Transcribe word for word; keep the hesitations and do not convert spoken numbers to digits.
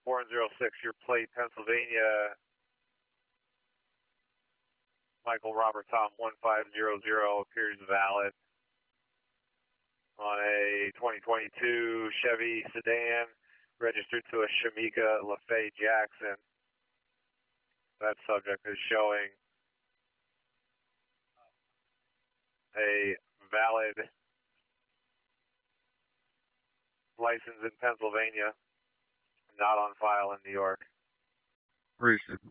four zero six, your plate, Pennsylvania, Michael Robert Tom one five zero zero appears valid on a twenty twenty-two Chevy sedan registered to a Shamika LaFay Jackson. That subject is showing a valid license in Pennsylvania, not on file in New York. Appreciate it.